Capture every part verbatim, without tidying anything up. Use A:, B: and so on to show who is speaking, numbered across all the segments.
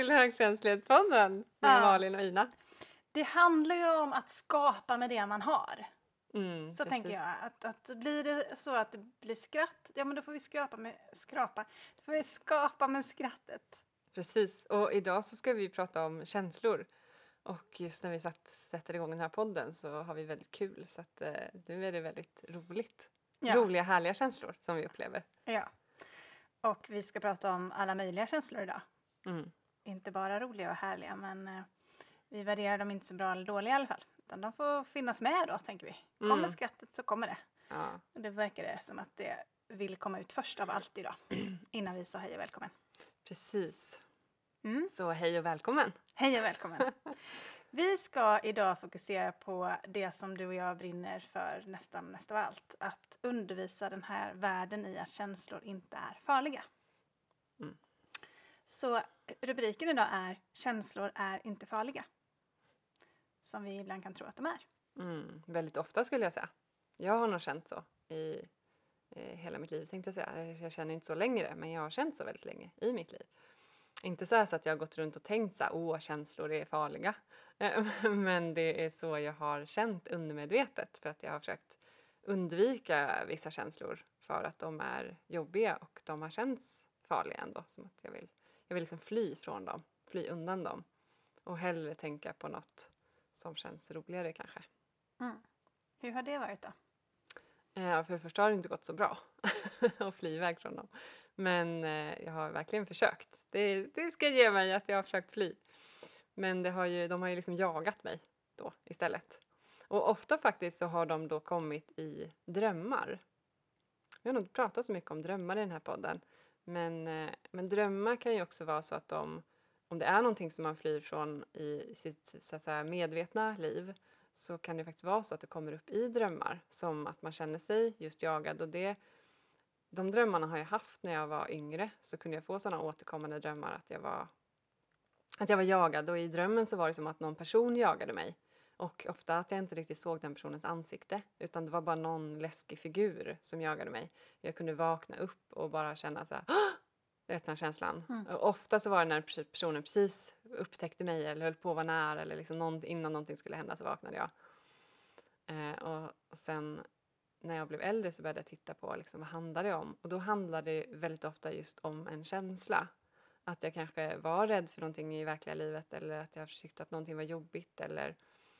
A: till Högkänslighetspodden med
B: Ja.
A: Malin och Ina.
B: Det handlar ju om att skapa med det man har.
A: Mm,
B: Så
A: precis.
B: tänker jag. Att, att blir det så att det blir skratt, ja men då får vi skrapa med, skrapa. Då får vi skapa med skrattet.
A: Precis, och idag så ska vi prata om känslor. Och just när vi satt, sätter igång den här podden så har vi väldigt kul. Så att, eh, nu är det väldigt roligt.
B: Ja.
A: Roliga, härliga känslor som vi upplever.
B: Ja. Och vi ska prata om alla möjliga känslor idag.
A: Mm.
B: Inte bara roliga och härliga, men eh, vi värderar dem inte så bra eller dåliga i alla fall. Utan de får finnas med då, tänker vi. Kommer
A: Mm.
B: skrattet så kommer det.
A: Ja.
B: Och det verkar det som att det vill komma ut först av allt idag. Innan vi sa hej och välkommen.
A: Precis.
B: Mm.
A: Så hej och välkommen.
B: Hej och välkommen. Vi ska idag fokusera på det som du och jag brinner för nästan mest av allt. Att undervisa den här världen i att känslor inte är farliga.
A: Mm.
B: Så rubriken idag är känslor är inte farliga. Som vi ibland kan tro att de är.
A: Mm. Väldigt ofta skulle jag säga. Jag har nog känt så i eh, hela mitt liv, tänkte jag säga. Jag känner inte så längre, men jag har känt så väldigt länge i mitt liv. Inte så, här så att jag har gått runt och tänkt så här, åh, känslor är farliga. Men det är så jag har känt undermedvetet. För att jag har försökt undvika vissa känslor för att de är jobbiga och de har känts farliga ändå. Som att jag vill, jag vill liksom fly från dem, fly undan dem. Och hellre tänka på något som känns roligare kanske.
B: Mm. Hur har det varit då?
A: Eh, för det första har det inte gått så bra att fly iväg från dem. Men eh, jag har verkligen försökt. Det, det ska ge mig att jag har försökt fly. Men det har ju, de har ju liksom jagat mig då istället. Och ofta faktiskt så har de då kommit i drömmar. Vi har nog inte pratat så mycket om drömmar i den här podden. Men, eh, men drömmar kan ju också vara så att de, om det är någonting som man flyr från i sitt så att säga, medvetna liv, så kan det faktiskt vara så att det kommer upp i drömmar. Som att man känner sig just jagad. Och det, de drömmarna har jag haft när jag var yngre. Så kunde jag få sådana återkommande drömmar att jag var, att jag var jagad. Och i drömmen så var det som att någon person jagade mig. Och ofta att jag inte riktigt såg den personens ansikte. Utan det var bara någon läskig figur som jagade mig. Jag kunde vakna upp och bara känna så här... Vet den känslan.
B: Mm.
A: Och ofta så var det när personen precis upptäckte mig eller höll på att vara nära eller liksom någon, innan någonting skulle hända så vaknade jag. Eh, och, och sen när jag blev äldre så började jag titta på liksom, vad handlar det om. Och då handlade det väldigt ofta just om en känsla. Att jag kanske var rädd för någonting i verkliga livet eller att jag tyckte att någonting var jobbigt eller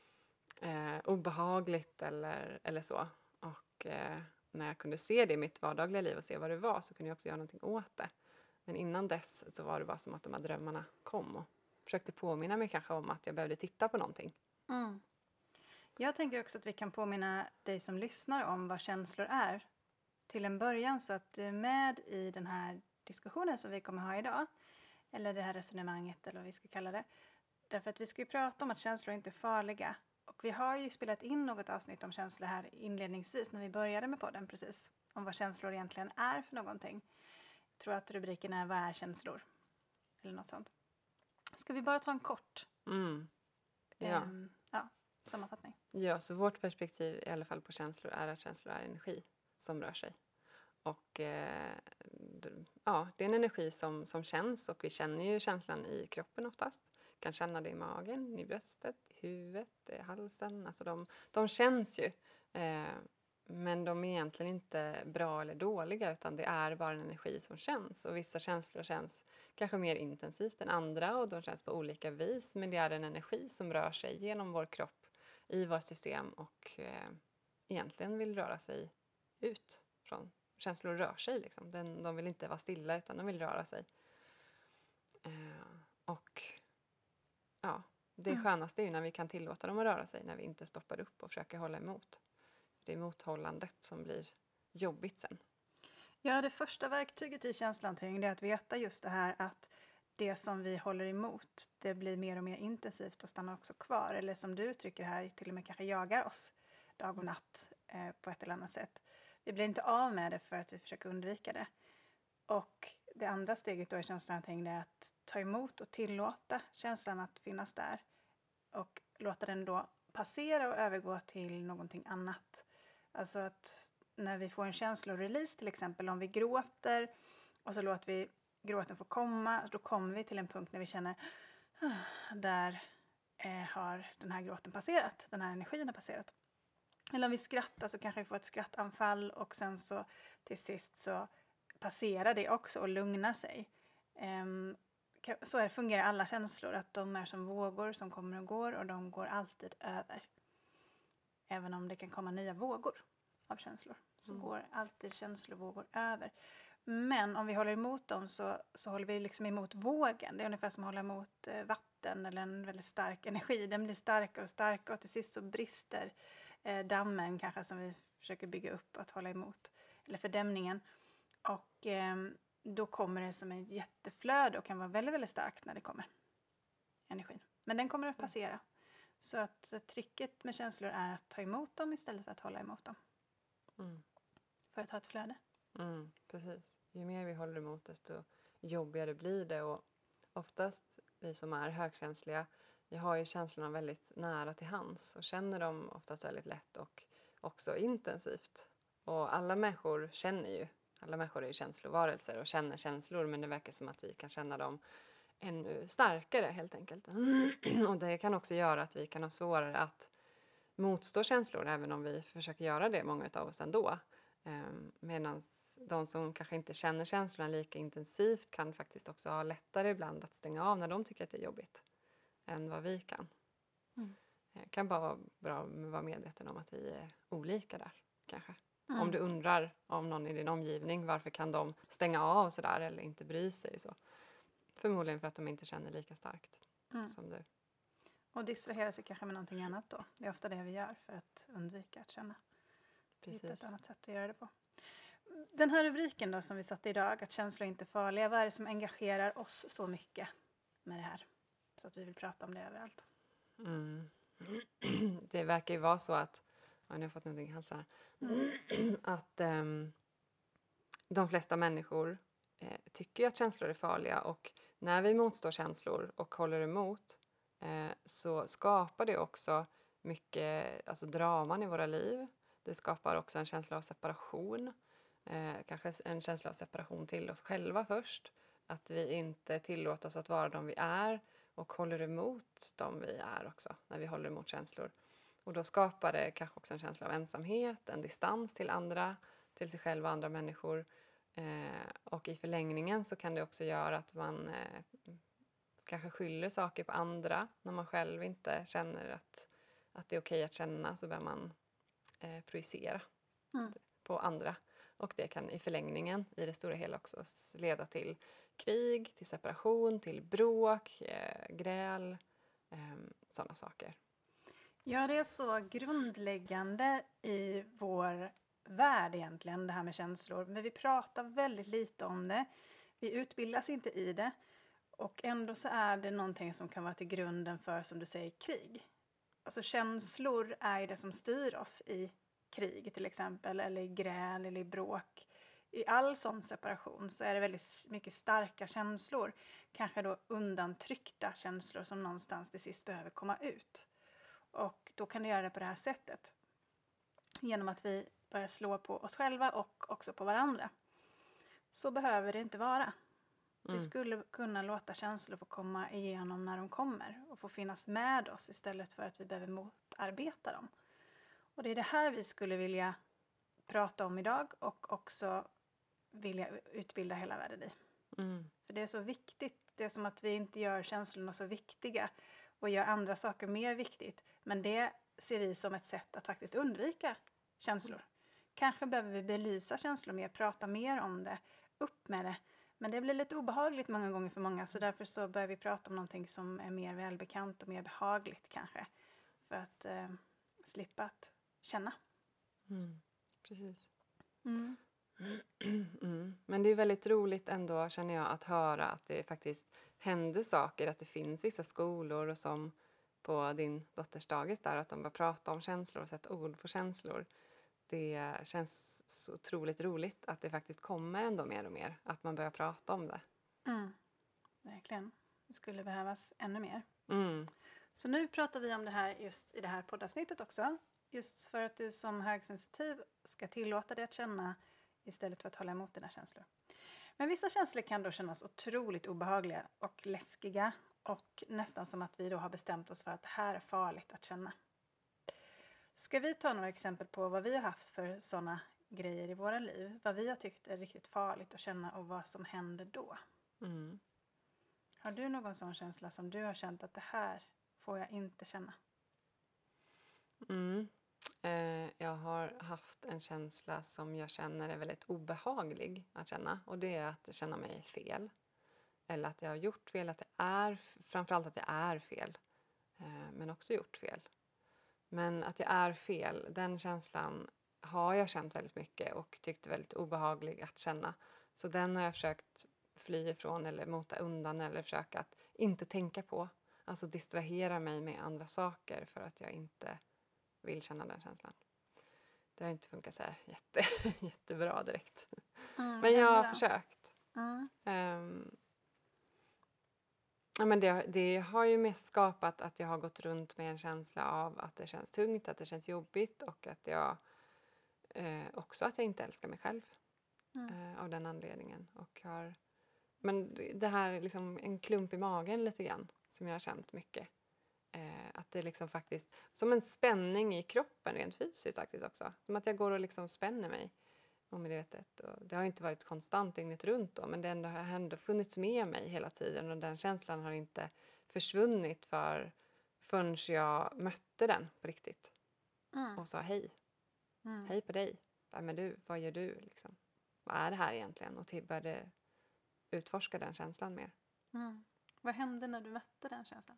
A: eh, obehagligt eller, eller så. Och eh, när jag kunde se det i mitt vardagliga liv och se vad det var så kunde jag också göra någonting åt det. Men innan dess så var det bara som att de här drömmarna kom och försökte påminna mig kanske om att jag behövde titta på någonting.
B: Mm. Jag tänker också att vi kan påminna dig som lyssnar om vad känslor är. Till en början så att du är med i den här diskussionen som vi kommer ha idag. Eller det här resonemanget eller vad vi ska kalla det. Därför att vi ska ju prata om att känslor inte är farliga. Och vi har ju spelat in något avsnitt om känslor här inledningsvis när vi började med podden precis. Om vad känslor egentligen är för någonting. Jag tror att rubriken är vad är känslor? Eller något sånt. Ska vi bara ta en kort
A: Mm. Ja.
B: ehm, ja, sammanfattning?
A: ja, så vårt perspektiv i alla fall på känslor är att känslor är energi som rör sig. Och eh, d- ja, det är en energi som, som känns och vi känner ju känslan i kroppen oftast. Kan känna det i magen, i bröstet, i huvudet, i halsen. Alltså de, de känns ju. Eh, men de är egentligen inte bra eller dåliga utan det är bara en energi som känns. Och vissa känslor känns kanske mer intensivt än andra och de känns på olika vis. Men det är en energi som rör sig genom vår kropp, i vårt system och eh, egentligen vill röra sig ut från. Känslor rör sig liksom. Den, de vill inte vara stilla utan de vill röra sig. Eh, och ja, det
B: Mm.
A: skönaste är ju när vi kan tillåta dem att röra sig. När vi inte stoppar upp och försöker hålla emot. Det är mothållandet som blir jobbigt sen.
B: Ja, det första verktyget i känslahantering är att veta just det här att det som vi håller emot, det blir mer och mer intensivt och stannar också kvar. Eller som du uttrycker här, till och med kanske jagar oss dag och natt eh, på ett eller annat sätt. Vi blir inte av med det för att vi försöker undvika det. Och det andra steget då i känslahantering är att ta emot och tillåta känslan att finnas där. Och låta den då passera och övergå till någonting annat. Alltså att när vi får en känslorelease till exempel, om vi gråter och så låter vi gråten får komma, då kommer vi till en punkt när vi känner "Ah, där eh, har den här gråten passerat, den här energin har passerat. Eller om vi skrattar så kanske vi får ett skrattanfall och sen så till sist så passerar det också och lugnar sig. Ehm, ka- så är det, fungerar alla känslor, att de är som vågor som kommer och går och de går alltid över. Även om det kan komma nya vågor av känslor så
A: Mm.
B: går alltid känslovågor över. Men om vi håller emot dem så, så håller vi liksom emot vågen. Det är ungefär som att hålla emot eh, vatten eller en väldigt stark energi. Den blir starkare och starkare och till sist så brister eh, dammen kanske som vi försöker bygga upp att hålla emot. Eller fördämningen. Och ehm, då kommer det som ett jätteflöde och kan vara väldigt, väldigt starkt när det kommer. Energin. Men den kommer att passera. Så att eh, tricket med känslor är att ta emot dem istället för att hålla emot dem.
A: Mm.
B: För att ha ett flöde.
A: Mm, precis. Ju mer vi håller emot desto jobbigare blir det. Och oftast vi som är högkänsliga, vi har ju känslorna väldigt nära till hands och känner dem oftast väldigt lätt och också intensivt. Och alla människor känner ju, alla människor är ju känslovarelser och känner känslor, men det verkar som att vi kan känna dem ännu starkare helt enkelt. Och det kan också göra att vi kan ha svårare att motstå känslor, även om vi försöker göra det, många av oss ändå. Um, Medan de som kanske inte känner känslorna lika intensivt kan faktiskt också ha lättare ibland att stänga av när de tycker att det är jobbigt än vad vi kan.
B: Mm.
A: Det kan bara vara bra att vara medveten om att vi är olika där kanske.
B: Mm.
A: Om du undrar om någon i din omgivning, varför kan de stänga av sådär eller inte bry sig så? Förmodligen för att de inte känner lika starkt
B: Mm.
A: som du.
B: Och distrahera sig kanske med någonting annat då. Det är ofta det vi gör för att undvika att känna. Hitta ett
A: Precis.
B: annat sätt att göra det på. Den här rubriken då som vi satte idag, att känslor inte är farliga. Vad är det som engagerar oss så mycket med det här? Så att vi vill prata om det överallt.
A: Mm. Det verkar ju vara så att, ja, nu har jag fått någonting i halsen här. Att ehm, de flesta människor eh, tycker ju att känslor är farliga, och när vi motstår känslor och håller emot eh, så skapar det också mycket, alltså draman i våra liv. Det skapar också en känsla av separation. Eh, kanske en känsla av separation till oss själva först. Att vi inte tillåter oss att vara de vi är och håller emot de vi är också när vi håller emot känslor. Och då skapar det kanske också en känsla av ensamhet, en distans till andra, till sig själv och andra människor. Eh, och i förlängningen så kan det också göra att man eh, kanske skyller saker på andra. När man själv inte känner att, att det är okej att känna, så börjar man eh, projicera
B: Mm.
A: på andra. Och det kan i förlängningen, i det stora hela också, leda till krig, till separation, till bråk, eh, gräl, eh, sådana saker.
B: Ja, det är så grundläggande i vår värld egentligen, det här med känslor. Men vi pratar väldigt lite om det. Vi utbildas inte i det. Och ändå så är det någonting som kan vara till grunden för, som du säger, krig. Alltså känslor är det som styr oss i krig till exempel, eller i gräl eller i bråk. I all sån separation så är det väldigt mycket starka känslor. Kanske då undantryckta känslor som någonstans till sist behöver komma ut. Och då kan det göra det på det här sättet. Genom att vi börjar slå på oss själva och också på varandra. Så behöver det inte vara.
A: Mm.
B: Vi skulle kunna låta känslor få komma igenom när de kommer. Och få finnas med oss istället för att vi behöver motarbeta dem. Och det är det här vi skulle vilja prata om idag. Och också vilja utbilda hela världen i.
A: Mm.
B: För det är så viktigt. Det är som att vi inte gör känslorna så viktiga. Och gör andra saker mer viktigt. Men det ser vi som ett sätt att faktiskt undvika känslor. Mm. Kanske behöver vi belysa känslor mer. Prata mer om det. Upp med det. Men det blir lite obehagligt många gånger för många. Så därför så börjar vi prata om någonting som är mer välbekant och mer behagligt kanske. För att eh, slippa att känna.
A: Mm. Precis.
B: Mm.
A: Mm. Men det är väldigt roligt ändå, känner jag, att höra att det faktiskt händer saker. Att det finns vissa skolor, och som på din dotters dagis där, att de bara pratar om känslor och sätter ord på känslor. Det känns så otroligt roligt att det faktiskt kommer ändå mer och mer. Att man börjar prata om det.
B: Mm. Verkligen. Det skulle behövas ännu mer.
A: Mm.
B: Så nu pratar vi om det här just i det här poddavsnittet också. Just för att du som högsensitiv ska tillåta dig att känna istället för att hålla emot dina känslor. Men vissa känslor kan då kännas otroligt obehagliga och läskiga och nästan som att vi då har bestämt oss för att det här är farligt att känna. Ska vi ta några exempel på vad vi har haft för sådana grejer i våra liv? Vad vi har tyckt är riktigt farligt att känna och vad som händer då?
A: Mm.
B: Har du någon sån känsla som du har känt att det här får jag inte känna?
A: Mm. Eh, jag har haft en känsla som jag känner är väldigt obehaglig att känna. Och det är att känna mig fel. Eller att jag har gjort fel. Att det är, framförallt att jag är fel. Eh, men också gjort fel. Men att jag är fel, den känslan har jag känt väldigt mycket. Och tyckt väldigt obehaglig att känna. Så den har jag försökt fly ifrån eller mota undan. Eller försöka att inte tänka på. Alltså distrahera mig med andra saker för att jag inte vill känna den känslan. Det har inte funkat så här jätte, jättebra direkt.
B: Mm,
A: Men jag har
B: då?
A: försökt.
B: Mm.
A: Um, ja, men det, det har ju mest skapat att jag har gått runt med en känsla av att det känns tungt, att det känns jobbigt och att jag eh, också att jag inte älskar mig själv
B: Mm.
A: eh, av den anledningen. Och har, men det här är liksom en klump i magen lite grann som jag har känt mycket. Eh, att det liksom faktiskt, som en spänning i kroppen rent fysiskt faktiskt också. Som att jag går och liksom spänner mig omedvetet. Och det har ju inte varit konstant dygnet runt då, men det ändå, har ändå funnits med mig hela tiden. Och den känslan har inte försvunnit för, förrän jag mötte den på riktigt.
B: Mm.
A: Och sa hej.
B: Mm.
A: Hej på dig. Vem är du? Vad gör du? Liksom. Vad är det här egentligen? Och till började utforska den känslan mer.
B: Mm. Vad hände när du mötte den känslan?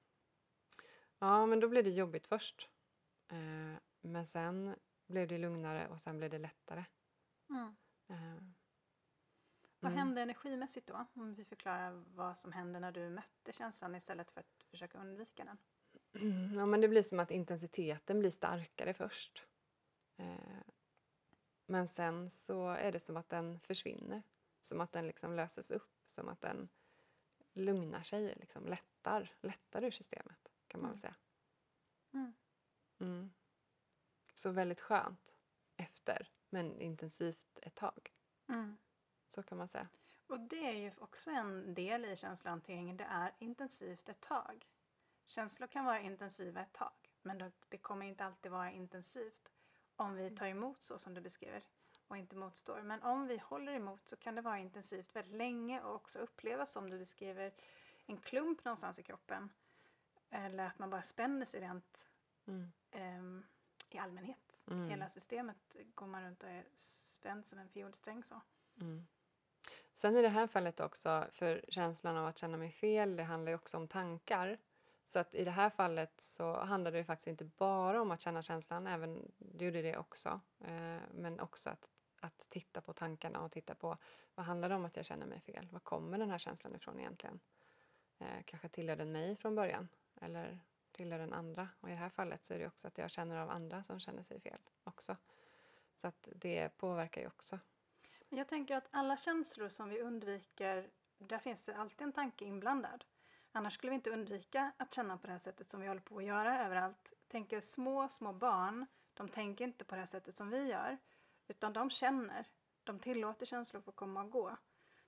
A: Ja, men då blev det jobbigt först. Eh, men sen blev det lugnare och sen blev det lättare.
B: Mm.
A: Eh,
B: Vad
A: mm.
B: hände energimässigt då? Om vi förklarar vad som hände när du mötte känslan istället för att försöka undvika den.
A: Ja, men det blir som att intensiteten blir starkare först. Eh, men sen så är det som att den försvinner. Som att den liksom löses upp. Som att den lugnar sig, liksom lättar, lättar ur systemet kan man
B: Mm.
A: väl säga.
B: Mm.
A: Mm. Så väldigt skönt efter, men intensivt ett tag.
B: Mm.
A: Så kan man säga.
B: Och det är ju också en del i känslohanteringen. Det är intensivt ett tag. Känslor kan vara intensiva ett tag. Men då, det kommer inte alltid vara intensivt. Om vi tar emot så som du beskriver. Och inte motstår. Men om vi håller emot så kan det vara intensivt väldigt länge. Och också upplevas som du beskriver. En klump någonstans i kroppen. Eller att man bara spänner sig rent
A: Mm.
B: um, i allmänhet.
A: Mm.
B: Hela systemet går man runt och är spänd som en fiolsträng så.
A: Mm. Sen i det här fallet också, för känslan av att känna mig fel, det handlar ju också om tankar. Så att i det här fallet så handlar det ju faktiskt inte bara om att känna känslan, även det gjorde det också. Eh, men också att, att titta på tankarna och titta på vad handlar det om att jag känner mig fel? Var kommer den här känslan ifrån egentligen? Eh, kanske tillhör den mig från början eller tillhör den andra. Och i det här fallet så är det också att jag känner av andra som känner sig fel också. Så att det påverkar ju också.
B: Jag tänker att alla känslor som vi undviker, där finns det alltid en tanke inblandad. Annars skulle vi inte undvika att känna på det här sättet som vi håller på att göra överallt. Tänker små, små barn, de tänker inte på det här sättet som vi gör. Utan de känner, de tillåter känslor få komma och gå.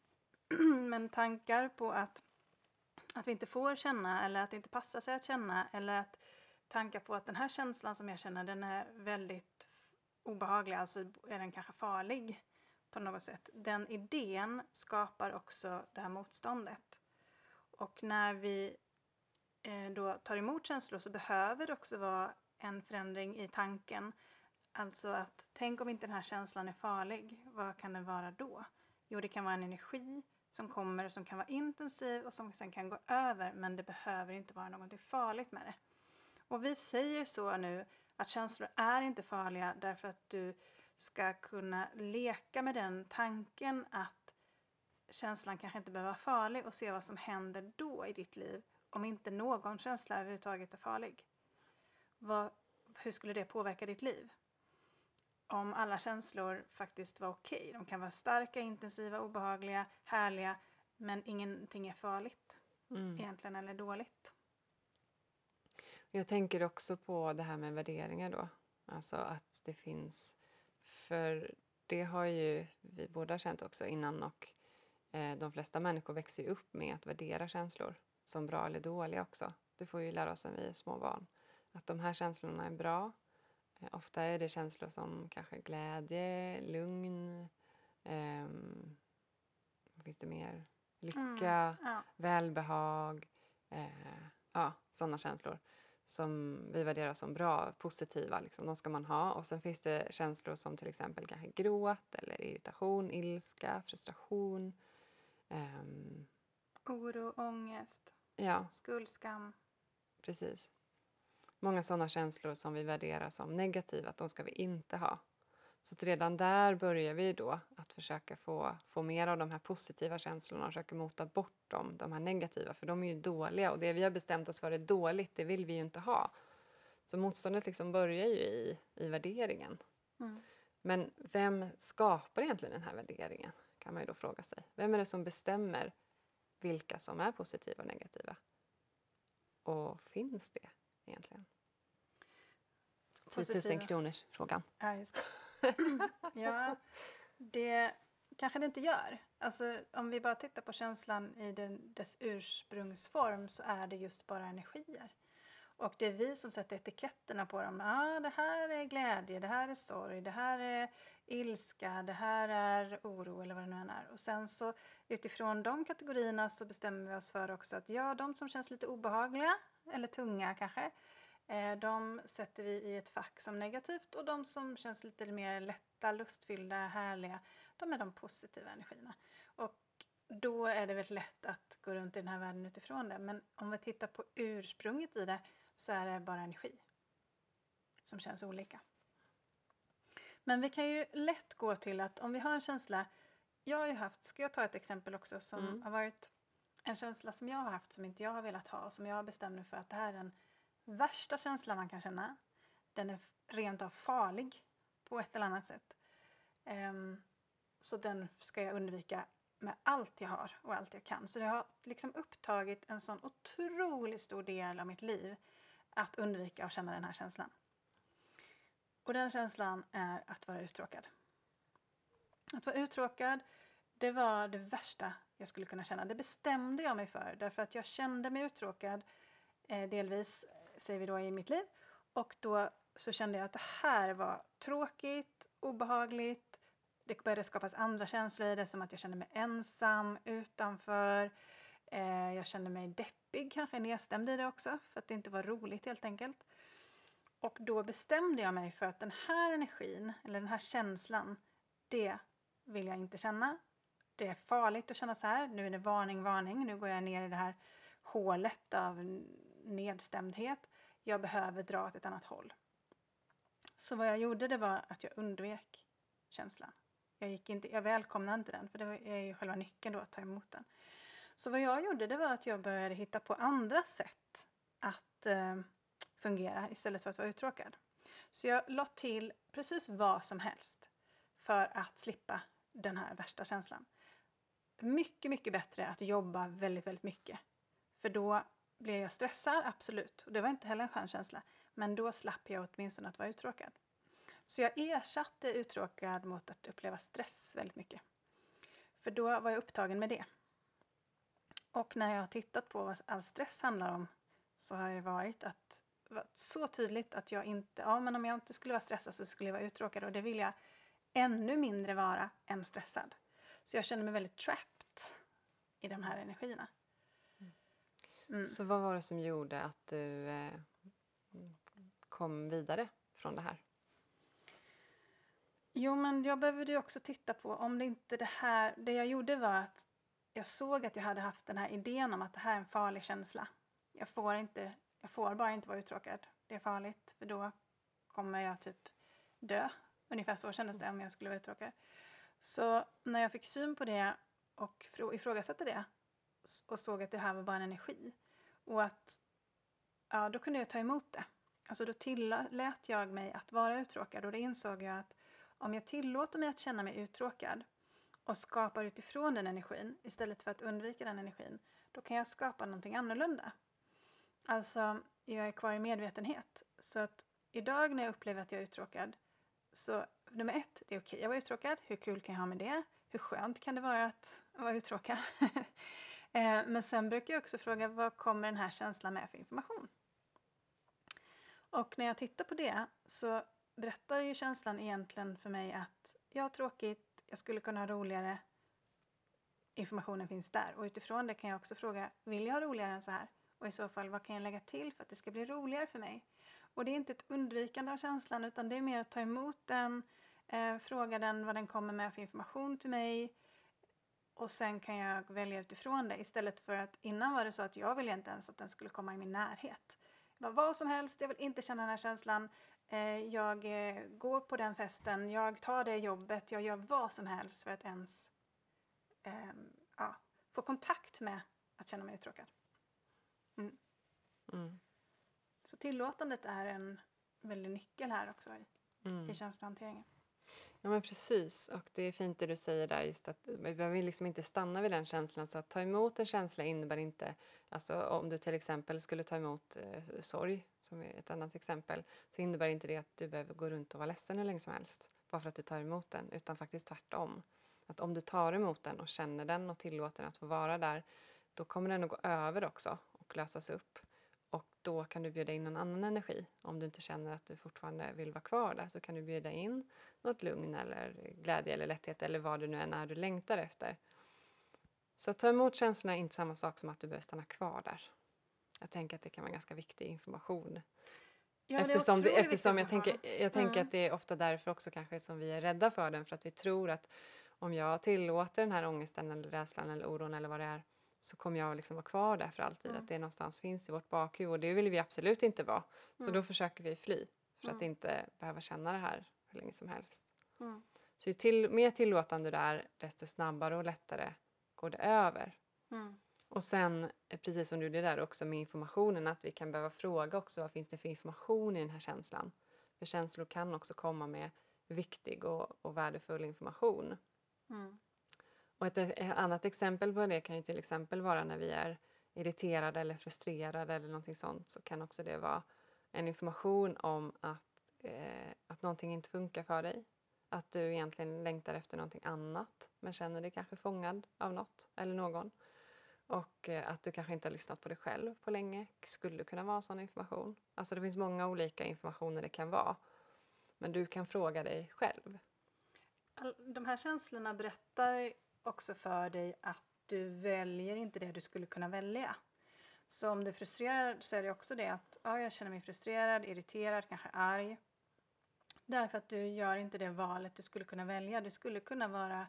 B: Men tankar på att, att vi inte får känna eller att det inte passar sig att känna. Eller att tankar på att den här känslan som jag känner, den är väldigt obehaglig, alltså är den kanske farlig. På något sätt. Den idén skapar också det här motståndet. Och när vi eh, då tar emot känslor så behöver det också vara en förändring i tanken. Alltså att tänk om inte den här känslan är farlig. Vad kan den vara då? Jo, det kan vara en energi som kommer och som kan vara intensiv och som sen kan gå över. Men det behöver inte vara något farligt med det. Och vi säger så nu att känslor är inte farliga därför att du ska kunna leka med den tanken att känslan kanske inte behöver vara farlig och se vad som händer då i ditt liv om inte någon känsla överhuvudtaget är farlig. Vad, hur skulle det påverka ditt liv? Om alla känslor faktiskt var okej. De kan vara starka, intensiva, obehagliga, härliga, men ingenting är farligt
A: Mm.
B: egentligen eller dåligt.
A: Jag tänker också på det här med värderingar då. Alltså att det finns, för det har ju vi båda känt också innan och eh, de flesta människor växer ju upp med att värdera känslor som bra eller dåliga också. Det får vi lära oss när vi är små barn. Att de här känslorna är bra. Eh, ofta är det känslor som kanske glädje, lugn, ehm, vad finns det mer? Lycka,
B: Mm. Ja.
A: välbehag, eh, ja, sådana känslor som vi värderar som bra, positiva. Liksom. De ska man ha. Och sen finns det känslor som till exempel kanske gråt eller irritation, ilska, frustration. ehm,
B: Oro, ångest,
A: ja,
B: skuld, skam.
A: precis. Många sådana känslor som vi värderar som negativa, att de ska vi inte ha. Så att redan där börjar vi då att försöka få, få mer av de här positiva känslorna och försöka mota bort dem, de här negativa. För de är ju dåliga och det vi har bestämt oss för är dåligt, det vill vi ju inte ha. Så motståndet liksom börjar ju i, i värderingen.
B: Mm.
A: Men vem skapar egentligen den här värderingen? Kan man ju då fråga sig. Vem är det som bestämmer vilka som är positiva och negativa? Och finns det egentligen? tio tusen
B: Positiva.
A: kronors frågan.
B: Ja, just det. Ja, det kanske det inte gör. Alltså, om vi bara tittar på känslan i den, dess ursprungsform så är det just bara energier. Och det är vi som sätter etiketterna på dem. Ah, det här är glädje, det här är sorg, det här är ilska, det här är oro eller vad det nu än är. Och sen så utifrån de kategorierna så bestämmer vi oss för också att ja, de som känns lite obehagliga eller tunga kanske, eh, de sätter vi i ett fack som negativt och de som känns lite mer lätta, lustfyllda, härliga, de är de positiva energierna. Och då är det väldigt lätt att gå runt i den här världen utifrån det. Men om vi tittar på ursprunget i det så är det bara energi som känns olika. Men vi kan ju lätt gå till att om vi har en känsla, jag har ju haft, ska jag ta ett exempel också som
A: Mm.
B: har varit en känsla som jag har haft som inte jag har velat ha och som jag har bestämt mig för att det här är den värsta känslan man kan känna. Den är rent av farlig på ett eller annat sätt. Um, så den ska jag undvika med allt jag har och allt jag kan. Så det har liksom upptagit en sån otroligt stor del av mitt liv att undvika att känna den här känslan. Och den känslan är att vara uttråkad. Att vara uttråkad, det var det värsta jag skulle kunna känna. Det bestämde jag mig för därför att jag kände mig uttråkad eh, delvis, säger vi då, i mitt liv. Och då så kände jag att det här var tråkigt, obehagligt. Det började skapas andra känslor i det, som att jag kände mig ensam, utanför. Eh, jag kände mig deppig, kanske nedstämd i det också, för att det inte var roligt helt enkelt. Och då bestämde jag mig för att den här energin, eller den här känslan, det vill jag inte känna. Det är farligt att känna så här. Nu är det varning, varning. Nu går jag ner i det här hålet av nedstämdhet. Jag behöver dra åt ett annat håll. Så vad jag gjorde, det var att jag undvek känslan. Jag, gick inte, jag välkomnade inte den, för det är ju själva nyckeln då att ta emot den. Så vad jag gjorde, det var att jag började hitta på andra sätt att eh, fungera istället för att vara uttråkad. Så jag la till precis vad som helst för att slippa den här värsta känslan. Mycket, mycket bättre att jobba väldigt, väldigt mycket. För då blev jag stressad, absolut. Och det var inte heller en skön känsla. Men då slapp jag åtminstone att vara uttråkad. Så jag ersatte uttråkad mot att uppleva stress väldigt mycket. För då var jag upptagen med det. Och när jag har tittat på vad all stress handlar om så har det varit att var så tydligt att jag inte, ja men om jag inte skulle vara stressad så skulle jag vara uttråkad, och det vill jag ännu mindre vara än stressad. Så jag känner mig väldigt trapped i de här energierna. Mm.
A: Så vad var det som gjorde att du eh, kom vidare från det här?
B: Jo, men jag behövde ju också titta på om det inte det här, det jag gjorde var att jag såg att jag hade haft den här idén om att det här är en farlig känsla. Jag får inte, jag får bara inte vara uttråkad. Det är farligt, för då kommer jag typ dö. Ungefär så kändes det om jag skulle vara uttråkad. Så när jag fick syn på det och ifrågasatte det och såg att det här var bara en energi och att ja, då kunde jag ta emot det. Alltså då tillät jag mig att vara uttråkad, och då insåg jag att om jag tillåter mig att känna mig uttråkad och skapar utifrån den energin istället för att undvika den energin, då kan jag skapa någonting annorlunda. Alltså, jag är kvar i medvetenhet. Så att idag när jag upplever att jag är uttråkad, så nummer ett, det är okej, jag var uttråkad. Hur kul kan jag ha med det? Hur skönt kan det vara att vara uttråkad. Eh, Men sen brukar jag också fråga, vad kommer den här känslan med för information? Och när jag tittar på det så berättar ju känslan egentligen för mig att jag har tråkigt, jag skulle kunna ha roligare. Informationen finns där. Och utifrån det kan jag också fråga, vill jag ha roligare än så här? Och i så fall, vad kan jag lägga till för att det ska bli roligare för mig? Och det är inte ett undvikande av känslan, utan det är mer att ta emot den, eh, fråga den vad den kommer med för information till mig. Och sen kan jag välja utifrån det. Istället för att innan var det så att jag ville inte ens att den skulle komma i min närhet. Bara, vad som helst, jag vill inte känna den här känslan. Eh, jag eh, går på den festen, jag tar det jobbet, jag gör vad som helst för att ens ehm, ja, få kontakt med att känna mig uttråkad. Mm.
A: Mm.
B: Så tillåtandet är en väldig nyckel här också i,
A: Mm.
B: i känslohanteringen.
A: Ja, men precis. Och det är fint det du säger där, just att vi behöver liksom inte stanna vid den känslan. Så att ta emot en känsla innebär inte, alltså om du till exempel skulle ta emot eh, sorg, som är ett annat exempel, så innebär inte det att du behöver gå runt och vara ledsen hur länge som helst, bara för att du tar emot den, utan faktiskt tvärtom. Att om du tar emot den och känner den och tillåter den att få vara där, då kommer den att gå över också och lösas upp. Och då kan du bjuda in en annan energi. Om du inte känner att du fortfarande vill vara kvar där, så kan du bjuda in något lugn eller glädje eller lätthet eller vad det nu än är du längtar efter. Så att ta emot känslorna är inte samma sak som att du behöver stanna kvar där. Jag tänker att det kan vara ganska viktig information.
B: Ja, det är
A: Eftersom, det,
B: otroligt
A: eftersom jag
B: viktigt
A: tänker,
B: information.
A: jag tänker
B: Mm.
A: att det är ofta därför också kanske som vi är rädda för den. För att vi tror att om jag tillåter den här ångesten eller rädslan eller oron eller vad det är, så kommer jag liksom vara kvar där för alltid.
B: Mm.
A: Att det någonstans finns i vårt bakhuvud. Och det vill vi absolut inte vara. Så
B: Mm.
A: då försöker vi fly. För att
B: Mm.
A: inte behöva känna det här hur länge som helst.
B: Mm.
A: Så ju till, mer tillåtande du är, desto snabbare och lättare går det över.
B: Mm.
A: Och sen, eh, precis som du gjorde där också med informationen, att vi kan behöva fråga också vad finns det för information i den här känslan. För känslor kan också komma med viktig och, och värdefull information.
B: Mm.
A: Och ett, ett annat exempel på det kan ju till exempel vara när vi är irriterade eller frustrerade eller någonting sånt, så kan också det vara en information om att, eh, att någonting inte funkar för dig. Att du egentligen längtar efter någonting annat, men känner dig kanske fångad av något eller någon. Och eh, att du kanske inte har lyssnat på dig själv på länge skulle kunna vara sån information. Alltså det finns många olika informationer det kan vara. Men du kan fråga dig själv.
B: All, de här känslorna berättar också för dig att du väljer inte det du skulle kunna välja. Så om du är frustrerad så är det också det att ja, jag känner mig frustrerad, irriterad, kanske arg. Därför att du gör inte det valet du skulle kunna välja. Du skulle kunna vara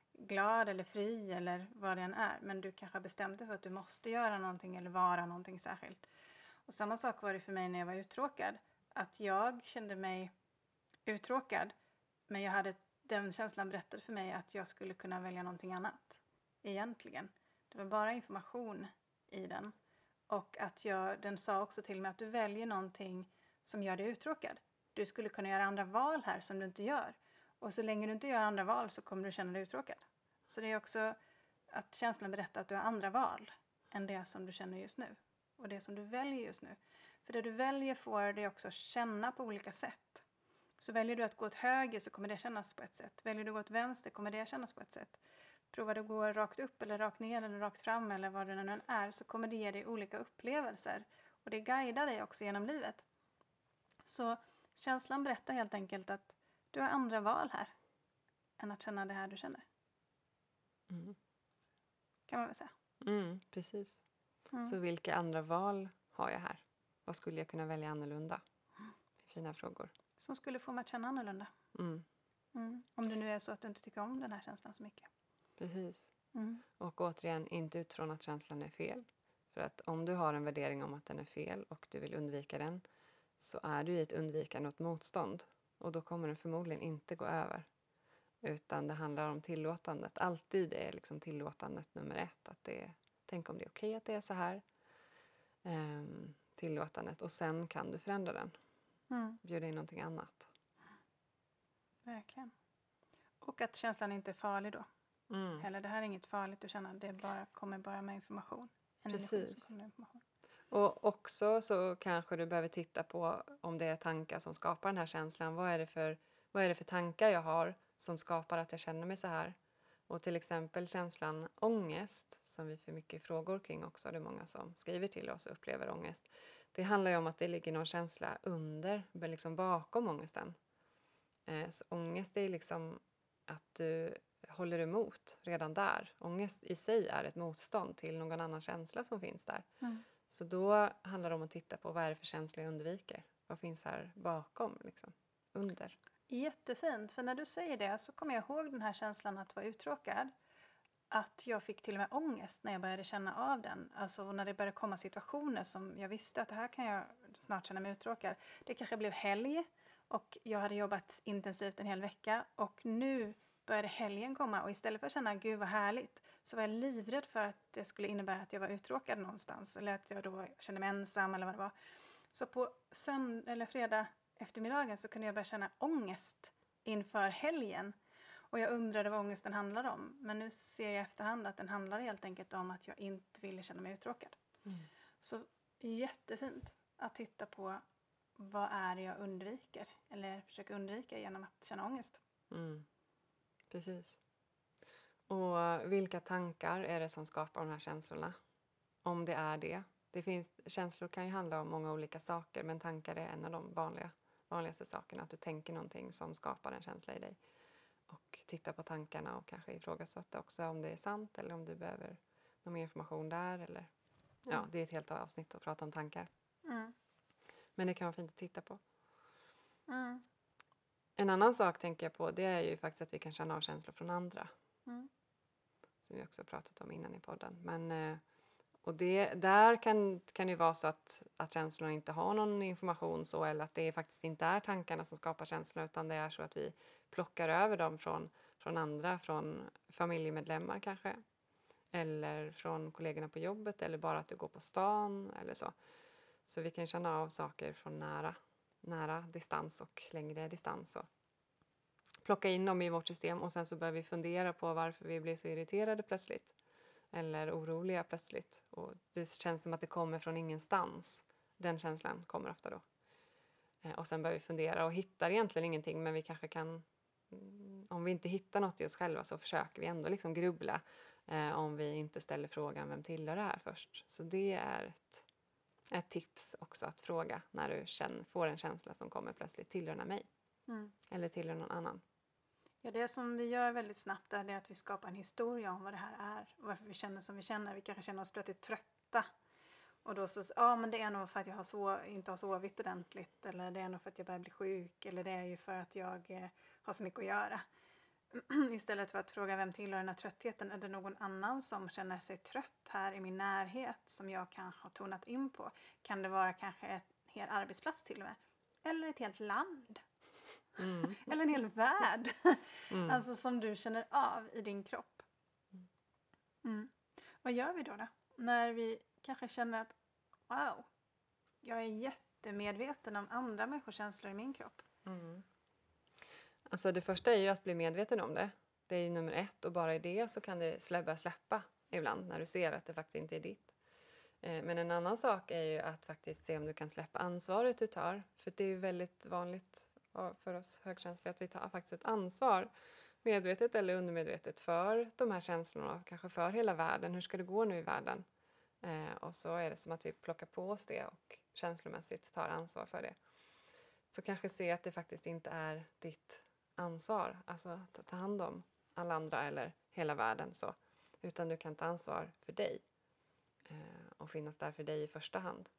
B: glad eller fri eller vad det än är. Men du kanske har bestämt dig för att du måste göra någonting eller vara någonting särskilt. Och samma sak var det för mig när jag var uttråkad. Att jag kände mig uttråkad. Men jag hade, den känslan berättade för mig att jag skulle kunna välja någonting annat. Egentligen. Det var bara information i den. Och att jag, den sa också till mig att du väljer någonting som gör dig uttråkad. Du skulle kunna göra andra val här som du inte gör. Och så länge du inte gör andra val så kommer du känna dig uttråkad. Så det är också att känslan berättar att du har andra val än det som du känner just nu. Och det som du väljer just nu. För det du väljer får dig också känna på olika sätt. Så väljer du att gå åt höger så kommer det kännas på ett sätt. Väljer du att gå åt vänster kommer det kännas på ett sätt. Provar du att gå rakt upp eller rakt ner eller rakt fram eller vad det nu än är, så kommer det ge dig olika upplevelser. Och det guidar dig också genom livet. Så känslan berättar helt enkelt att du har andra val här än att känna det här du känner.
A: Mm.
B: Kan man väl säga.
A: Mm, precis.
B: Mm.
A: Så vilka andra val har jag här? Vad skulle jag kunna välja annorlunda? Fina frågor.
B: Som skulle få mig att känna annorlunda.
A: Mm,
B: Mm. Om det nu är så att du inte tycker om den här känslan så mycket.
A: precis.
B: Mm.
A: Och återigen, inte utifrån att känslan är fel. För att om du har en värdering om att den är fel och du vill undvika den, så är du i ett undvikande och ett motstånd. Och då kommer den förmodligen inte gå över. Utan det handlar om tillåtandet. Alltid är liksom tillåtandet nummer ett. Att det är, tänk om det är okej att det är så här. Ehm, tillåtandet. Och sen kan du förändra den.
B: Mm.
A: Bjuda in någonting annat.
B: Verkligen. Och att känslan inte är farlig då.
A: Mm.
B: Eller det här är inget farligt att känna. Det bara, kommer bara med information. En energi
A: Precis.
B: som kommer med information.
A: Och också så kanske du behöver titta på om det är tankar som skapar den här känslan. Vad är det för, vad är det för tankar jag har som skapar att jag känner mig så här? Och till exempel känslan ångest, som vi får mycket frågor kring också, det är många som skriver till oss och upplever ångest. Det handlar ju om att det ligger någon känsla under, liksom bakom ångesten. Eh, så ångest är liksom att du håller emot redan där. Ångest i sig är ett motstånd till någon annan känsla som finns där.
B: Mm.
A: Så då handlar det om att titta på vad är det för känsla jag undviker. Vad finns här bakom, liksom, under.
B: Jättefint, för när du säger det så kommer jag ihåg den här känslan att vara uttråkad. Att jag fick till och med ångest när jag började känna av den. Alltså när det började komma situationer som jag visste att det här kan jag snart känna mig uttråkad. Det kanske blev helg och jag hade jobbat intensivt en hel vecka och nu började helgen komma och istället för att känna gud vad härligt så var jag livrädd för att det skulle innebära att jag var uttråkad någonstans eller att jag då kände mig ensam eller vad det var. Så på söndag eller fredag eftermiddagen så kunde jag börja känna ångest inför helgen. Och jag undrade vad ångesten handlade om. Men nu ser jag i efterhand att den handlar helt enkelt om att jag inte ville känna mig uttråkad.
A: Mm.
B: Så jättefint att titta på vad är det jag undviker. Eller försöker undvika genom att känna ångest.
A: Mm. Precis. Och vilka tankar är det som skapar de här känslorna? Om det är det. Det finns, känslor kan ju handla om många olika saker, men tankar är en av de vanliga, vanligaste sakerna. Att du tänker någonting som skapar en känsla i dig. Och titta på tankarna och kanske ifrågasätta också om det är sant eller om du behöver någon mer information där. Eller, ja, det är ett helt avsnitt att prata om tankar.
B: Mm.
A: Men det kan vara fint att titta på.
B: Mm.
A: En annan sak tänker jag på, det är ju faktiskt att vi kan känna av känslor från andra.
B: Mm.
A: Som vi också pratat om innan i podden. Men, eh, och det, där kan, kan det ju vara så att, att känslorna inte har någon information så, eller att det faktiskt inte är tankarna som skapar känslorna, utan det är så att vi plockar över dem från, från andra, från familjemedlemmar kanske. Eller från kollegorna på jobbet, eller bara att du går på stan eller så. Så vi kan känna av saker från nära, nära distans och längre distans. Och plocka in dem i vårt system och sen så börjar vi fundera på varför vi blir så irriterade plötsligt. Eller oroliga plötsligt. Och det känns som att det kommer från ingenstans. Den känslan kommer ofta då. Eh, och sen börjar vi fundera och hittar egentligen ingenting, men vi kanske kan, mm, om vi inte hittar något i oss själva så försöker vi ändå liksom grubbla. Eh, om vi inte ställer frågan vem tillhör det här först. Så det är ett, ett tips också att fråga när du känner, får en känsla som kommer plötsligt. Tillhör den mig?
B: Mm.
A: Eller tillhör någon annan?
B: Ja, det som vi gör väldigt snabbt är det att vi skapar en historia om vad det här är. Och varför vi känner som vi känner. Vi kanske känner oss plötsligt trötta. Och då så, ja men det är nog för att jag har så, inte har sovit ordentligt. Eller det är nog för att jag börjar bli sjuk. Eller det är ju för att jag eh, har så mycket att göra. Istället för att fråga vem tillhör den här tröttheten. Är det någon annan som känner sig trött här i min närhet. Som jag kanske har tonat in på. Kan det vara kanske en hel arbetsplats till och med. Eller ett helt land.
A: Mm.
B: Eller en hel värld.
A: Mm.
B: Alltså som du känner av i din kropp. Mm. Vad gör vi då då? När vi kanske känner att wow, jag är jättemedveten om andra människors känslor i min kropp.
A: Mm. Alltså det första är ju att bli medveten om det. Det är ju nummer ett, och bara i det så kan det släppa, släppa ibland när du ser att det faktiskt inte är ditt. Eh, men en annan sak är ju att faktiskt se om du kan släppa ansvaret du tar. För det är ju väldigt vanligt för oss högkänsliga att vi tar faktiskt ett ansvar, medvetet eller undermedvetet, för de här känslorna, kanske för hela världen. Hur ska det gå nu i världen? Eh, och så är det som att vi plockar på oss det och känslomässigt tar ansvar för det. Så kanske se att det faktiskt inte är ditt ansvar, alltså att ta hand om alla andra eller hela världen så, utan du kan ta ansvar för dig eh, och finnas där för dig i första hand.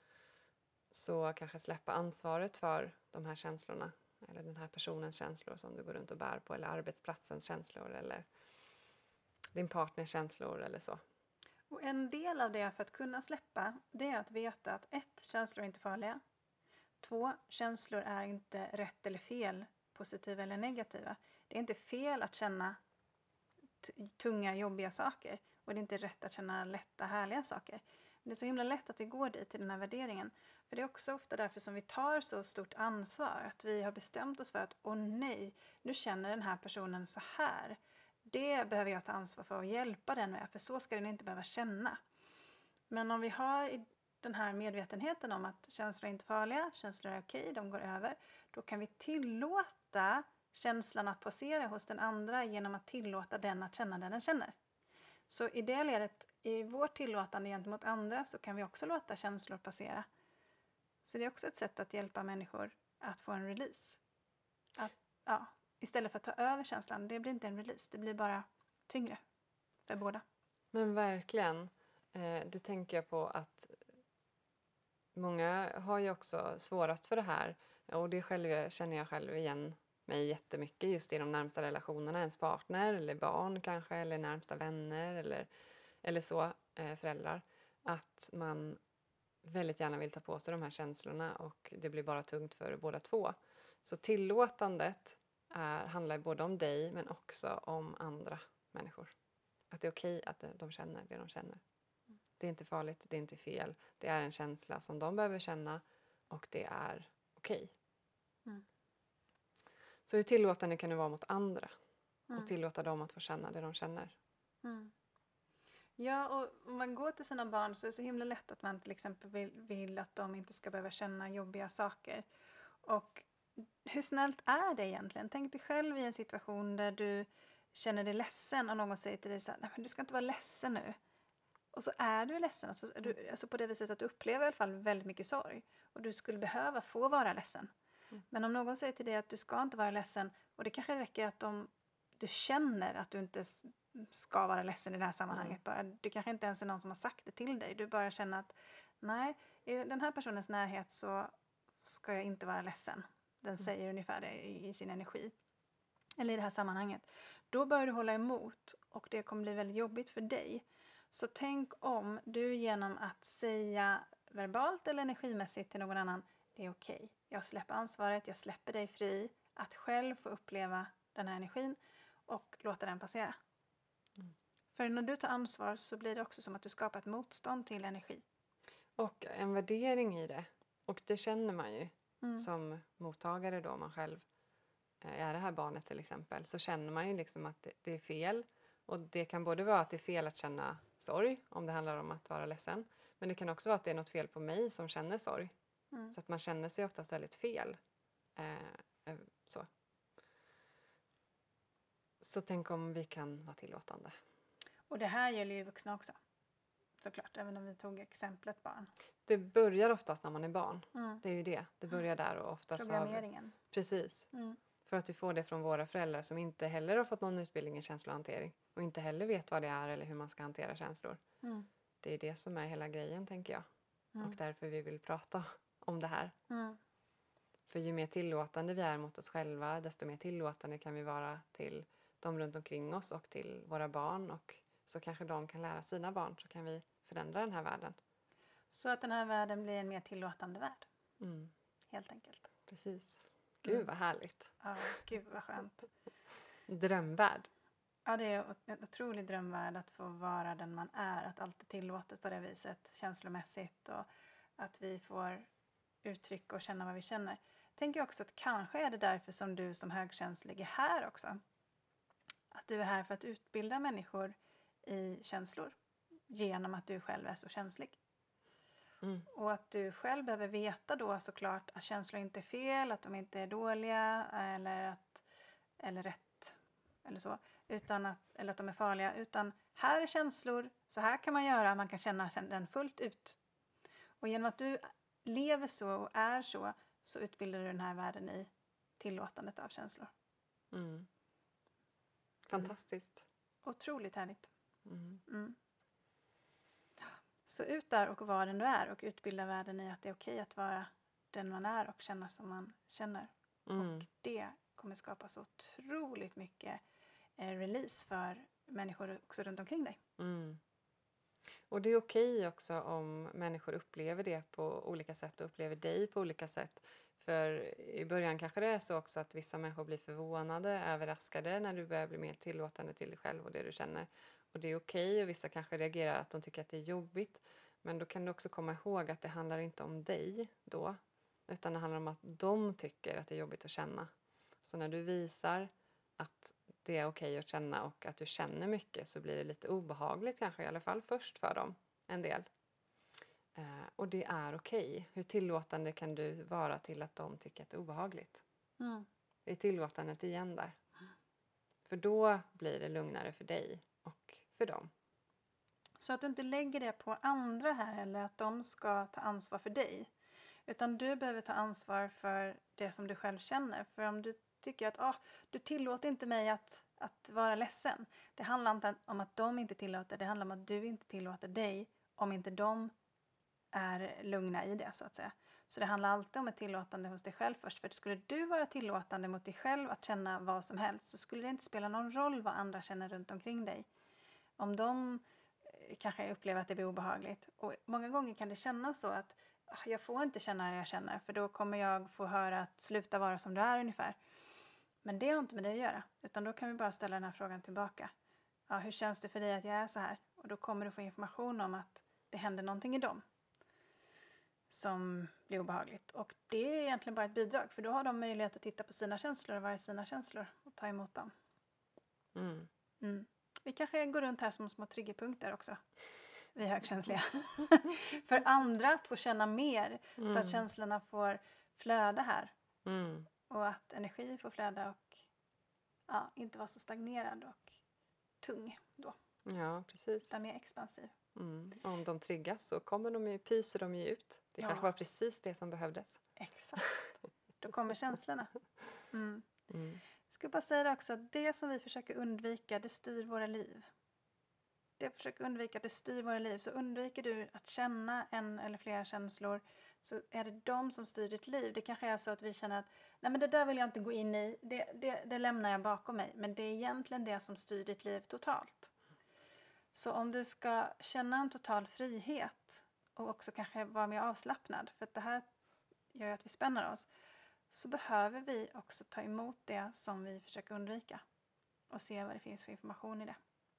A: Så kanske släppa ansvaret för de här känslorna eller den här personens känslor som du går runt och bär på, eller arbetsplatsens känslor eller din partners känslor eller så.
B: Och en del av det för att kunna släppa, det är att veta att ett, känslor är inte farliga. Två, känslor är inte rätt eller fel, positiva eller negativa. Det är inte fel att känna t- tunga, jobbiga saker. Och det är inte rätt att känna lätta, härliga saker. Men det är så himla lätt att vi går dit till den här värderingen. För det är också ofta därför som vi tar så stort ansvar. Att vi har bestämt oss för att, åh nej, nu känner den här personen så här. Det behöver jag ta ansvar för och hjälpa den med. För så ska den inte behöva känna. Men om vi har den här medvetenheten om att känslor är inte farliga, känslor är okej, de går över. Då kan vi tillåta känslan att passera hos den andra genom att tillåta den att känna den den känner. Så i det ledet, i vårt tillåtande gentemot andra, så kan vi också låta känslor passera. Så det är också ett sätt att hjälpa människor att få en release. Att, ja, istället för att ta över känslan, det blir inte en release, det blir bara tyngre för båda.
A: Men verkligen, eh, det tänker jag på att många har ju också svårast för det här. Och det själv, känner jag själv igen mig jättemycket just i de närmsta relationerna. Ens partner eller barn kanske, eller närmsta vänner eller, eller så, eh, föräldrar. Att man väldigt gärna vill ta på sig de här känslorna och det blir bara tungt för båda två. Så tillåtandet är, handlar både om dig men också om andra människor. Att det är okej att de känner det de känner. Det är inte farligt, det är inte fel. Det är en känsla som de behöver känna och det är okej.
B: Mm.
A: Så hur tillåtande kan du vara mot andra?
B: Mm.
A: Och tillåta dem att få känna det de känner.
B: Mm. Ja, och om man går till sina barn så är det så himla lätt att man till exempel vill, vill att de inte ska behöva känna jobbiga saker. Och hur snällt är det egentligen? Tänk dig själv i en situation där du känner dig ledsen och någon säger till dig så här, nej men du ska inte vara ledsen nu. Och så är du ledsen, alltså, du, alltså på det viset att du upplever i alla fall väldigt mycket sorg. Och du skulle behöva få vara ledsen.
A: Mm.
B: Men om någon säger till dig att du ska inte vara ledsen, och det kanske räcker att de, du känner att du inte s- ska vara ledsen i det här sammanhanget. Bara. Du kanske inte ens är någon som har sagt det till dig. Du bara känner att nej, i den här personens närhet så ska jag inte vara ledsen. Den säger ungefär det i, i sin energi. Eller i det här sammanhanget. Då bör du hålla emot och det kommer bli väldigt jobbigt för dig. Så tänk om du genom att säga verbalt eller energimässigt till någon annan, det är okej. Jag släpper ansvaret, jag släpper dig fri att själv få uppleva den här energin och låta den passera.
A: Mm.
B: För när du tar ansvar så blir det också som att du skapar ett motstånd till energi.
A: Och en värdering i det. Och det känner man ju
B: Mm.
A: som mottagare då, man själv eh, är det här barnet till exempel. Så känner man ju liksom att det, det är fel. Och det kan både vara att det är fel att känna sorg, om det handlar om att vara ledsen. Men det kan också vara att det är något fel på mig som känner sorg.
B: Mm.
A: Så att man känner sig oftast väldigt fel. Eh, eh, så. så tänk om vi kan vara tillåtande.
B: Och det här gäller ju vuxna också. Såklart, även om vi tog exemplet barn.
A: Det börjar oftast när man är barn.
B: Mm.
A: Det är ju det. Det börjar där och oftast har vi,
B: Programmeringen.
A: precis.
B: Mm.
A: För att vi får det från våra föräldrar som inte heller har fått någon utbildning i känslohantering. Och inte heller vet vad det är eller hur man ska hantera känslor.
B: Mm.
A: Det är det som är hela grejen, tänker jag.
B: Mm.
A: Och därför vi vill prata om det här.
B: Mm.
A: För ju mer tillåtande vi är mot oss själva, desto mer tillåtande kan vi vara till de runt omkring oss och till våra barn. Och så kanske de kan lära sina barn, så kan vi förändra den här världen.
B: Så att den här världen blir en mer tillåtande värld.
A: Mm,
B: Helt enkelt.
A: precis. Gud
B: Mm.
A: vad härligt.
B: Ja, gud vad skönt.
A: Drömvärld.
B: Ja, det är en otrolig drömvärld att få vara den man är. Att allt är tillåtet på det viset, känslomässigt. Och att vi får uttrycka och känna vad vi känner. Tänker jag också att kanske är det därför som du som högkänslig är här också. Att du är här för att utbilda människor i känslor. Genom att du själv är så känslig.
A: Mm.
B: Och att du själv behöver veta då såklart att känslor inte är fel, att de inte är dåliga eller, att, eller rätt eller så. Utan att, eller att de är farliga. Utan här är känslor, så här kan man göra, man kan känna den fullt ut. Och genom att du lever så och är så, så utbildar du den här världen i tillåtandet av känslor.
A: Mm. Fantastiskt.
B: Otroligt härligt.
A: Mm.
B: Mm. Så ut där och var den du är och utbilda världen i att det är okej att vara den man är och känna som man känner.
A: Mm.
B: Och det kommer skapa så otroligt mycket eh, release för människor också runt omkring dig.
A: Mm. Och det är okej också om människor upplever det på olika sätt och upplever dig på olika sätt. För i början kanske det är så också att vissa människor blir förvånade, överraskade när du börjar bli mer tillåtande till dig själv och det du känner. Och det är okej, och vissa kanske reagerar att de tycker att det är jobbigt. Men då kan du också komma ihåg att det handlar inte om dig då. Utan det handlar om att de tycker att det är jobbigt att känna. Så när du visar att det är okej att känna och att du känner mycket, så blir det lite obehagligt kanske, i alla fall först för dem, en del. Eh, och det är okej. Hur tillåtande kan du vara till att de tycker att det är obehagligt?
B: Mm.
A: Det är tillåtandet igen där. För då blir det lugnare för dig och för dem.
B: Så att du inte lägger det på andra här eller att de ska ta ansvar för dig. Utan du behöver ta ansvar för det som du själv känner. För om du tycker att ah, du tillåter inte mig att, att vara ledsen. Det handlar inte om att de inte tillåter. Det handlar om att du inte tillåter dig om inte de är lugna i det så att säga. Så det handlar alltid om ett tillåtande hos dig själv först. För skulle du vara tillåtande mot dig själv att känna vad som helst så skulle det inte spela någon roll vad andra känner runt omkring dig. Om de kanske upplever att det blir obehagligt. Och många gånger kan det kännas så att ah, jag får inte känna det jag känner för då kommer jag få höra att sluta vara som du är ungefär. Men det har inte med det att göra. Utan då kan vi bara ställa den här frågan tillbaka. Ja, hur känns det för dig att jag är så här? Och då kommer du få information om att det händer någonting i dem som blir obehagligt. Och det är egentligen bara ett bidrag. För då har de möjlighet att titta på sina känslor och vara sina känslor och ta emot dem.
A: Mm.
B: Mm. Vi kanske går runt här som små triggerpunkter också. Vi är högkänsliga. För andra att få känna mer.
A: Mm.
B: Så att känslorna får flöda här.
A: Mm.
B: Och att energi får flöda och ja, inte vara så stagnerad och tung då.
A: Ja, precis.
B: Utan mer expansiv.
A: Mm. Om de triggas så kommer de ju, pyser de ju ut. Det
B: Ja.
A: kanske var precis det som behövdes.
B: Exakt. Då kommer känslorna. Mm.
A: Mm.
B: Jag ska bara säga det också. Att det som vi försöker undvika, det styr våra liv. Det vi försöker undvika, det styr våra liv. Så undviker du att känna en eller flera känslor så är det de som styr ditt liv. Det kanske är så att vi känner att nej men det där vill jag inte gå in i. Det, det, det lämnar jag bakom mig. Men det är egentligen det som styr ditt liv totalt. Så om du ska känna en total frihet och också kanske vara mer avslappnad. För att det här gör ju att vi spänner oss. Så behöver vi också ta emot det som vi försöker undvika. Och se vad det finns för information i det.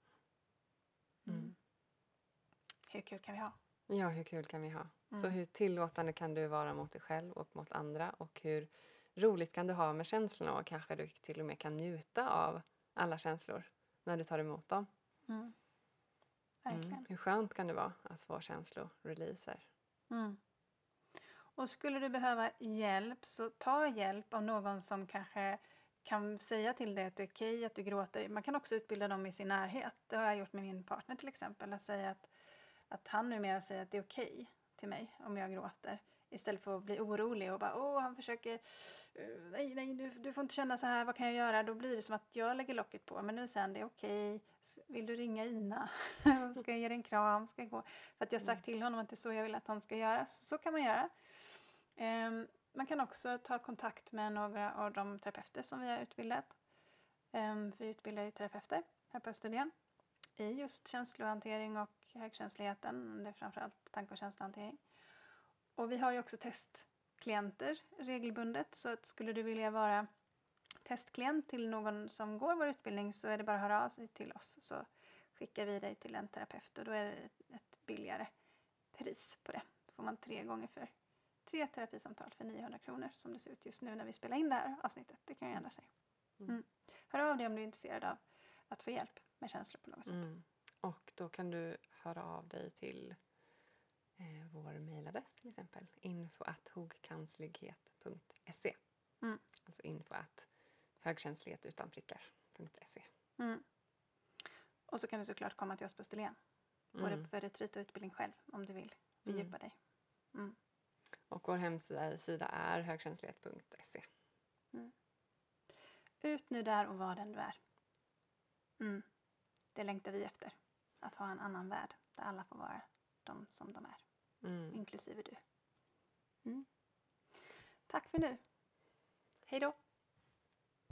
B: Mm.
A: Mm.
B: Hur kul kan vi ha?
A: Ja, hur kul kan vi ha?
B: Mm.
A: Så hur tillåtande kan du vara mot dig själv och mot andra? Och hur roligt kan du ha med känslorna? Och kanske du till och med kan njuta av alla känslor när du tar emot dem.
B: Mm. Verkligen.
A: Mm. Hur skönt kan det vara att få känsloreleaser?
B: Mm. Och skulle du behöva hjälp så ta hjälp av någon som kanske kan säga till dig att det är okej att du gråter. Man kan också utbilda dem i sin närhet. Det har jag gjort med min partner till exempel. Att säga att, att han numera säger att det är okej till mig om jag gråter. Istället för att bli orolig och bara åh han försöker, nej nej du, du får inte känna så här, vad kan jag göra? Då blir det som att jag lägger locket på. Men nu säger han det är okej, vill du ringa Ina? Ska jag ge dig en kram? Ska jag gå? För att jag har sagt till honom att det är så jag vill att han ska göra. Så, så kan man göra. Um, man kan också ta kontakt med några av de terapeuter som vi har utbildat. Um, vi utbildar ju terapeuter här på Österlen i just känslohantering och högkänsligheten. Det är framförallt tanke- och känslohantering. Och vi har ju också testklienter regelbundet. Så att skulle du vilja vara testklient till någon som går vår utbildning så är det bara att höra av sig till oss. Så skickar vi dig till en terapeut och då är det ett billigare pris på det. Då får man tre gånger för tre terapisamtal för niohundra kronor som det ser ut just nu när vi spelar in det här avsnittet. Det kan ju ändra sig. Mm. Hör av dig om du är intresserad av att få hjälp med känslor på något sätt.
A: Mm. Och då kan du höra av dig till eh, vår mejladress till exempel. info at hogkanslighet punkt se.
B: Mm.
A: Alltså info at högkänslighet utan prickar punkt se.
B: Mm. Och så kan du såklart komma till oss på Österlen. Både
A: Mm.
B: för retreat och utbildning själv om du vill fördjupa
A: Mm.
B: dig. Mm.
A: Och vår hemsida sida är högkänslighet punkt se.
B: Mm. Ut nu där och var den du är. Mm. Det längtar vi efter. Att ha en annan värld där alla får vara de som de är.
A: Mm.
B: Inklusive du. Mm. Tack för nu.
A: Hej då!